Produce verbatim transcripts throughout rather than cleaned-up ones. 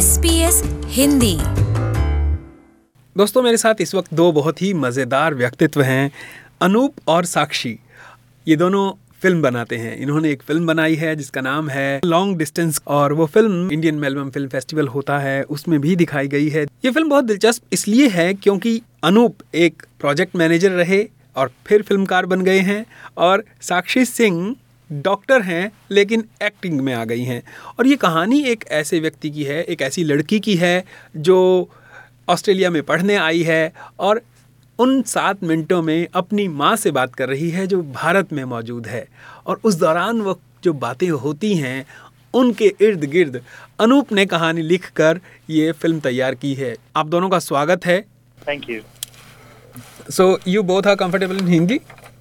S B S Hindi. दोस्तों, मेरे साथ इस वक्त दो बहुत ही मज़ेदार व्यक्तित्व हैं, अनूप और साक्षी। ये दोनों फिल्म बनाते हैं। इन्होंने एक फिल्म बनाई है जिसका नाम है लॉन्ग डिस्टेंस, और वो film Indian Melbourne Film Festival होता है उसमें भी दिखाई गई है। ये फिल्म बहुत दिलचस्प इसलिए है क्योंकि अनूप एक प्रोजेक्ट मैनेजर रहे और फिर फिल्मकार बन गए हैं, और साक्षी सिंह डॉक्टर हैं लेकिन एक्टिंग में आ गई हैं। और ये कहानी एक ऐसे व्यक्ति की है, एक ऐसी लड़की की है जो ऑस्ट्रेलिया में पढ़ने आई है और उन सात मिनटों में अपनी माँ से बात कर रही है जो भारत में मौजूद है। और उस दौरान वो जो बातें होती हैं उनके इर्द गिर्द अनूप ने कहानी लिखकर ये फिल्म तैयार की है। आप दोनों का स्वागत है। Thank you. So you both are comfortable in Hindi?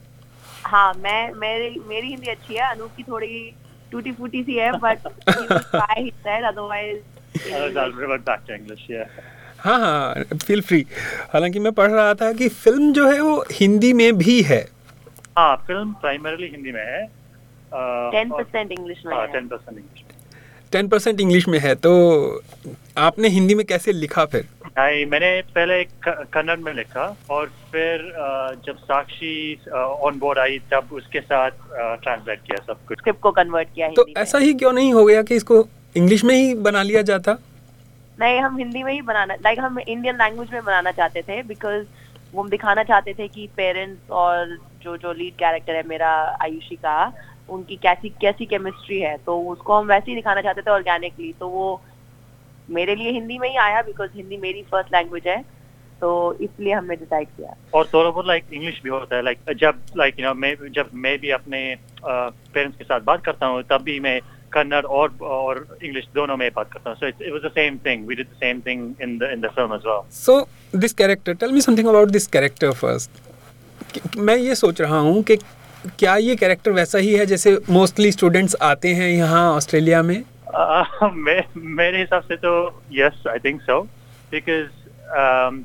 हाँ, मैं मेरी मेरी हिंदी अच्छी है, अनूप की थोड़ी टूटी फूटी सी है, but he said otherwise I'll revert back to English, yeah. हाँ हाँ, फील फ्री। हालांकि मैं पढ़ रहा था कि फिल्म जो है वो हिंदी में भी है। हाँ, फिल्म प्राइमरीली हिंदी में है। टेन परसेंट इंग्लिश में है। टेन परसेंट इंग्लिश में टेन परसेंट इंग्लिश में है। तो आपने हिंदी में कैसे लिखा फिर? नहीं, मैंने पहले क- कन्नड़ में लिखा और फिर uh, जब साक्षी ऑन बोर्ड आई तब उसके साथ ट्रांसलेट किया सब कुछ। स्क्रिप्ट को कन्वर्ट किया तो हिंदी में। ऐसा ही क्यों नहीं हो गया कि इसको इंग्लिश में ही बना लिया जाता? नहीं, हम हिंदी में ही बनाना, लाइक हम इंडियन लैंग्वेज में बनाना चाहते थे, बिकॉज वो हम दिखाना चाहते थे कि पेरेंट्स और जो जो लीड कैरेक्टर है मेरा आयुषी का, उनकी कैसी कैसी केमिस्ट्री है, तो उसको हम वैसे ही दिखाना चाहते थे ऑर्गेनिकली। तो वो मेरे लिए हिंदी में ही आया बिकॉज हिंदी मेरी फर्स्ट लैंग्वेज है, तो इसलिए हमने डिसाइड किया। और थोड़ा बहुत लाइक इंग्लिश भी होता है, लाइक जब लाइक यू नो मैं जब मैं भी अपने पेरेंट्स के साथ बात करता हूँ तब भी मैं कन्नड़ और और इंग्लिश दोनों में बात करता हूँ। So it was the same thing, we did the same thing in the in the film as well. So this character, tell me something about this character first. मैं ये सोच रहा हूँ कि क्या ये कैरेक्टर वैसा ही है जैसे मोस्टली स्टूडेंट्स आते हैं यहाँ ऑस्ट्रेलिया में? Uh, मे, मेरे हिसाब से तो yes, I think so, because um,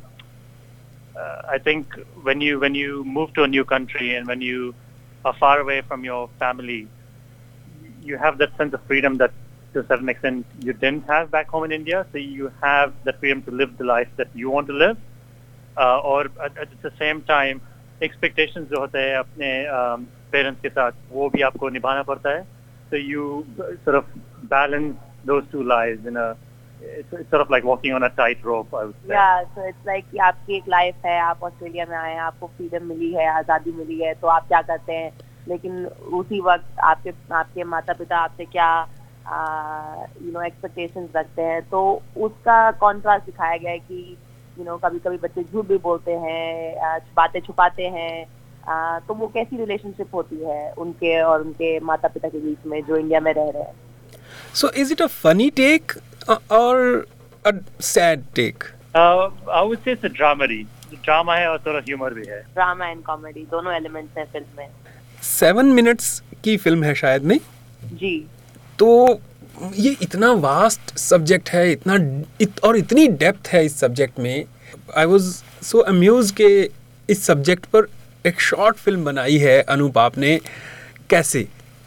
uh, I think when you when you move to a new country and when you are far away from your family, you have that sense of freedom that to a certain extent you didn't have back home in India. So you have the freedom to live the life that you want to live, uh, or at, at the same time expectations जो होते हैं अपने um, parents के साथ वो भी आपको निभाना पड़ता है. So you sort of balance those two lives in a, it's, it's sort of like walking on a tightrope, I would say. Yeah, so it's like कि आपकी एक लाइफ है, आप ऑस्ट्रेलिया में आए हैं, आपको फ्रीडम मिली है, आज़ादी मिली है, तो आप क्या करते हैं, लेकिन उसी वक्त आपके आपके माता पिता आपसे क्या यू नो एक्सपेक्टेशंस रखते हैं, तो उसका कॉन्ट्रास्ट दिखाया गया है कि यू नो कभी कभी बच्चे झूठ भी बोलते हैं, बातें छुपाते हैं, Uh, तो वो कैसी रिलेशनशिप होती है उनके और उनके माता पिता के बीच में जो इंडिया में रह रहे हैं. So is it a funny take or a sad take? Uh, I would say it's a dramedy. Drama है और थोड़ा ह्यूमर भी है. ड्रामा एंड कॉमेडी दोनों एलिमेंट्स हैं फिल्म में. सेवन मिनट्स की फिल्म है शायद, नहीं? जी. तो ये इतना वास्ट सब्जेक्ट है, इतना इत, और इतनी डेप्थ है इस सब्जेक्ट में. आई वॉज सो अम्यूज के इस सब्जेक्ट पर एक शॉर्ट फिल्म बनाई है अनूप आपने, कैसे?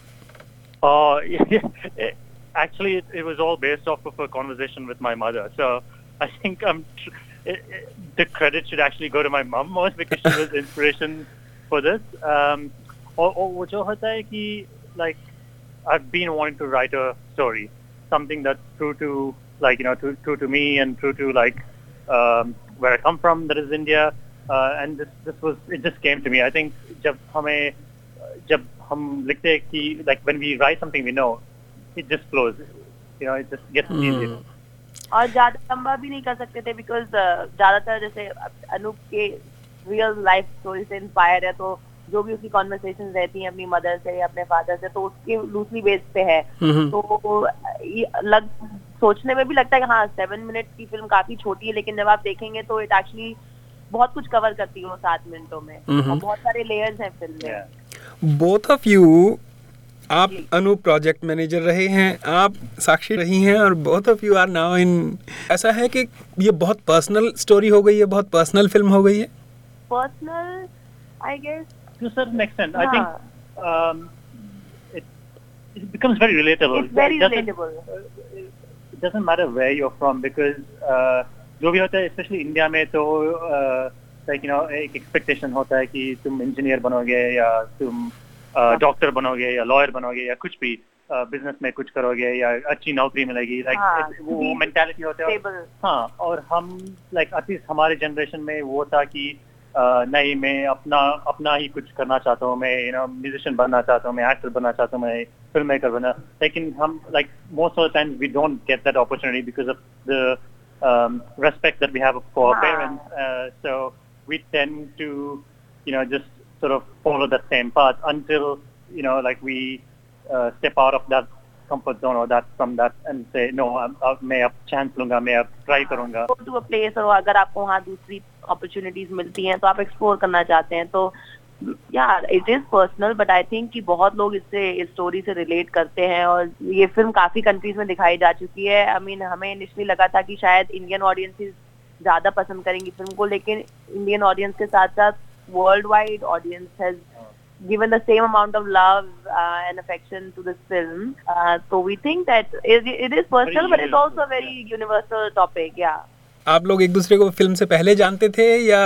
Uh, actually, it, it was all based off of a conversation with my mother. So I think um, the credit should actually go to my mom most because she was the inspiration for this. Um, और वो जो होता है कि like I've been wanting to write a story, something that's true to like you know true, true to me and true to like um, where I come from, that is India. Uh, and this this was it just came to me. I think जब हमें जब हम लिखते हैं कि like when we write something we know, it just flows, you know, it just gets hmm. easier. और ज्यादा लंबा भी नहीं कर सकते थे बिकॉज ज्यादातर जैसे अनूप के रियल लाइफ स्टोरी से इंस्पायर है, तो जो भी उसकी कॉन्वर्सेशन रहती हैं अपनी मदर से या अपने फादर से, तो उसके लूजली बेस पे है. hmm. तो लग सोचने में भी लगता है कि हाँ सेवन मिनट की फिल्म काफी छोटी है, लेकिन जब आप देखेंगे तो इट एक्चुअली बहुत कुछ कवर करती है वो सात मिनटों में. mm-hmm. और बहुत सारे लेयर्स हैं फिल्म में. yeah. बोथ ऑफ यू, आप अनूप प्रोजेक्ट मैनेजर रहे हैं, आप साक्षी रही हैं, और both of you are now in. ऐसा है कि ये बहुत पर्सनल स्टोरी हो गई है, बहुत पर्सनल फिल्म हो गई है. Personal I guess to a certain extent. I think um, it it becomes very relatable. It's very it relatable. Uh, it doesn't matter where you're from because uh, जो भी होता है especially इंडिया में तो uh, like you know एक expectation होता है कि तुम इंजीनियर बनोगे या तुम डॉक्टर uh, बनोगे या लॉयर बनोगे या कुछ भी बिजनेस uh, में कुछ करोगे या अच्छी नौकरी मिलेगी लाइक like, वो मेंटालिटी होता है हाँ और हम लाइक एटलीस्ट हमारे जनरेशन में वो था कि Uh, नहीं मैं अपना अपना ही कुछ करना चाहता हूँ मैं यू नो म्यूजिशियन बनना चाहता हूँ मैं एक्टर बनना चाहता हूँ मैं फिल्म मेकर बनना लेकिन हम like most of the times we don't get that opportunity because of the respect that we have for parents so we tend to you know just sort of follow that same path until you know like we uh, step out of that comfort zone or that from that and say no मैं अब chance लूँगा मैं अब try करूँगा go to a place और अगर आपको वहाँ दूसरी opportunities मिलती हैं तो आप explore करना चाहते हैं तो यार it is personal but I think कि बहुत लोग इससे इस story से relate करते हैं और ये film काफी countries में दिखाई जा चुकी है I mean हमें initially लगा था कि शायद Indian audiences ज़्यादा पसंद करेंगी फिल्म को लेकिन Indian audience के साथ साथ worldwide audience has given the same amount of love uh, and affection to this film. Uh, so we think that it, it is personal, but it's also a very universal topic. Yeah. आप लोग एक दूसरे को film से पहले जानते थे या?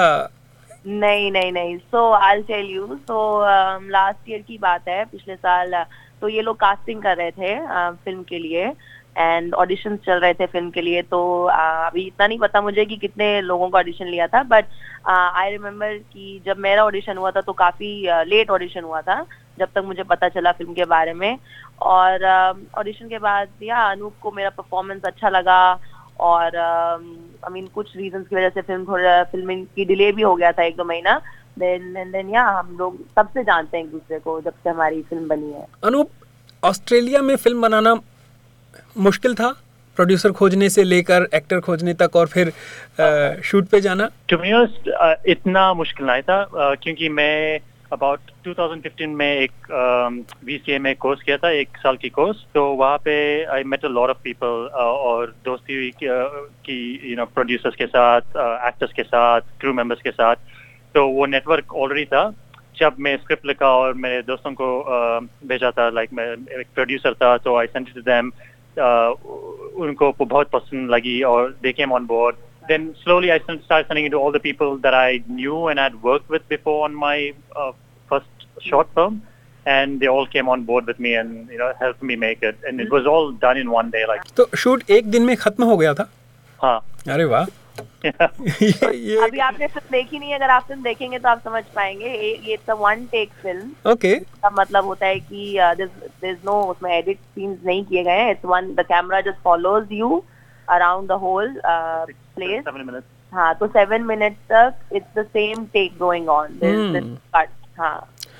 नहीं नहीं नहीं. So I'll tell you. So um, last year की बात है पिछले साल तो ये लोग कास्टिंग कर रहे थे फिल्म के लिए एंड ऑडिशंस चल रहे थे फिल्म के लिए तो uh, अभी इतना नहीं पता मुझे कि कितने लोगों का ऑडिशन लिया था बट आई रिमेम्बर कि जब मेरा ऑडिशन हुआ था तो काफ़ी लेट uh, ऑडिशन हुआ था जब तक मुझे पता चला फिल्म के बारे में और ऑडिशन uh, के बाद या अनूप को मेरा परफॉर्मेंस अच्छा लगा और आई uh, मीन कुछ रीजंस की वजह से फिल्म थोड़ा फिल्मिंग की डिले भी हो गया था एक दो महीना देन एंड देन या हम लोग तब से जानते हैं एक दूसरे को जब से हमारी फिल्म बनी है. अनूप ऑस्ट्रेलिया में फिल्म बनाना मुश्किल था प्रोड्यूसर खोजने से लेकर एक्टर खोजने तक और फिर शूट पे जाना? टू बी ऑनेस्ट इतना मुश्किल नहीं था uh, क्योंकि मैं अबाउट ट्वेंटी फिफ्टीन में एक वीसीए um, में कोर्स किया था एक साल की कोर्स तो वहाँ पे I met a lot of people और दोस्ती हुई कि यू नो प्रोड्यूसर्स के साथ एक्टर्स uh, के साथ क्रू मेंबर्स के साथ तो वो नेटवर्क ऑलरेडी था. जब मैं स्क्रिप्ट लिखा और मेरे दोस्तों को uh, भेजा था लाइक like, मैं एक प्रोड्यूसर था तो I sent it to them Uh, उनको बहुत पसंद लगी और they came on board. Then slowly I started sending it to all the people that I knew and had worked with before on my uh, first short film, and they all came on board with me and you know helped me make it. And it was all done in one day. Like तो shoot एक दिन में खत्म हो गया था? हाँ. अरे वाह. ये, ये अभी आपने फिल्म देखी नहीं अगर आप फिल्म देखेंगे तो आप समझ पाएंगे ये it's a one take film. Okay. का मतलब होता है कि देयर इज नो उसमें एडिट सीन्स नहीं किए गए हैं. It's one the camera just follows you around the whole place. हाँ तो सेवन मिनट तक it's the same take going on. There is cut. हाँ.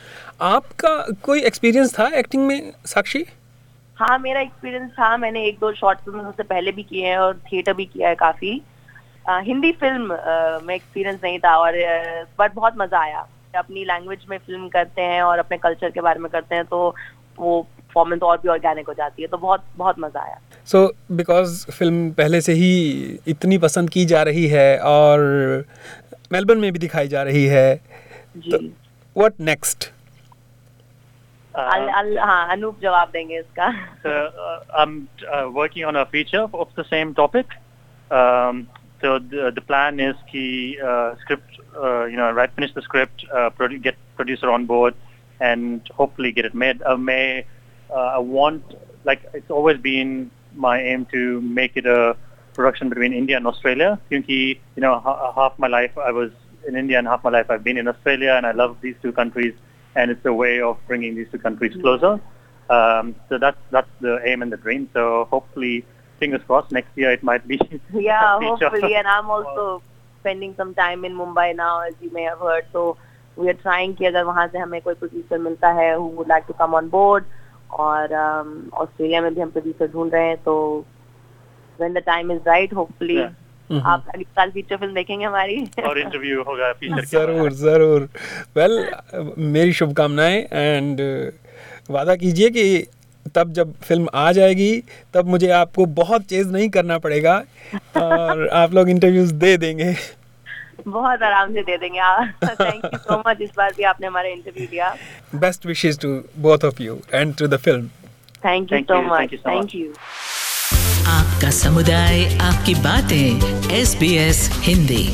आपका कोई एक्सपीरियंस था एक्टिंग में साक्षी? हाँ मेरा एक्सपीरियंस था. मैंने एक दो शॉर्ट फिल्म उससे पहले भी किए हैं और थिएटर भी किया है काफी. Uh, हिंदी फिल्म uh, में एक्सपीरियंस नहीं था और बट uh, बहुत मजा आया. अपनी लैंग्वेज में फिल्म करते हैं और अपने कल्चर के बारे में करते हैं तो वो परफॉर्मेंस और भी ऑर्गेनिक हो जाती है तो बहुत बहुत मजा आया. सो बिकॉज फिल्म पहले से ही इतनी पसंद की जा रही है और मेलबर्न में भी दिखाई जा रही है जी. What next? हाँ अनूप जवाब देंगे इसका. I am working on a feature of the same topic. So the, the plan is to uh, script, uh, you know, write, finish the script, uh, produ- get producer on board, and hopefully get it made. Uh, may uh, I want, like, it's always been my aim to make it a production between India and Australia. Because you know, ha- half my life I was in India and half my life I've been in Australia, and I love these two countries, and it's a way of bringing these two countries closer. Um, so that's that's the aim and the dream. So hopefully. Fingers crossed, next year it might be. Yeah, hopefully. And I'm also spending some time in Mumbai now, as you may have heard. So we are trying कि अगर वहाँ से हमें कोई producer मिलता है who would like to come on board, और Australia um, में भी हम producer ढूंढ रहे हैं तो when the time is right, hopefully yeah. आप अगले साल फीचर फिल्म देखेंगे हमारी और इंटरव्यू होगा फीचर. जरूर जरूर. वेल मेरी शुभकामनाएं एंड वादा कीजिए कि तब जब फिल्म आ जाएगी तब मुझे आपको बहुत चेज नहीं करना पड़ेगा और आप लोग इंटरव्यूज दे देंगे. बहुत आराम से दे देंगे. Thank you so much. इस बार भी आपने हमारा इंटरव्यू लिया. Best wishes to both of you and to the film. Thank you so much. Thank you. आपका समुदाय, आपकी बातें, S B S Hindi.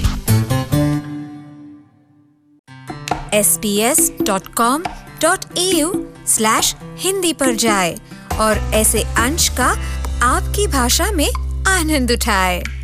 S B S dot com dot A U slash Hindi पर जाए और ऐसे अंश का आपकी भाषा में आनंद उठाए।